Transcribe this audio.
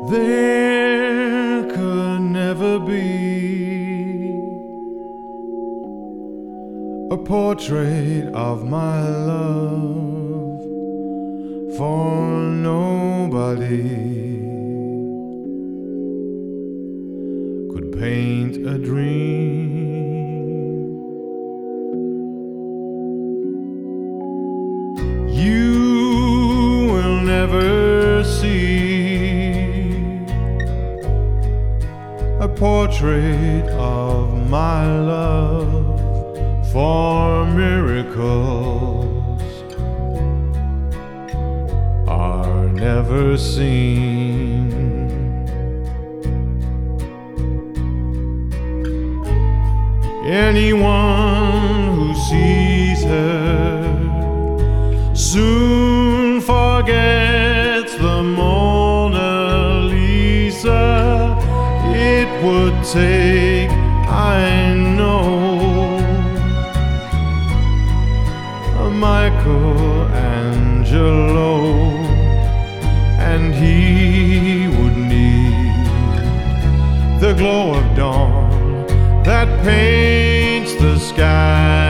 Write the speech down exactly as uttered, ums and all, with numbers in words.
There could never be a portrait of my love for nobody could paint a dream. You will never see a portrait of my love, for miracles are never seen. Anyone who sees her soon forgets the Mona Lisa. It would take, I know, a Michelangelo, and he would need the glow of dawn that paints the sky.